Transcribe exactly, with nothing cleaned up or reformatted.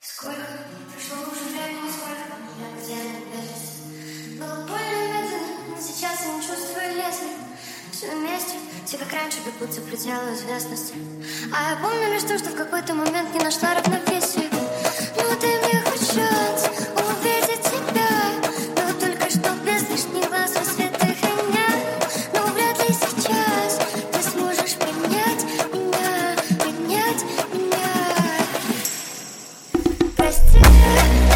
Сколько прошло уже времени, сколько я потеряна без. Было больно медленно, но сейчас я не чувствую лезвия. Все вместе, все как раньше, бегут за пределы известности. А я помню лишь то, что в какой-то момент не нашла равновесия. Ну ты мне хоть шанс увидеть тебя, но только что без лишних глаз и светлых огня. Но вряд ли сейчас ты сможешь принять меня, принять меня. Прости.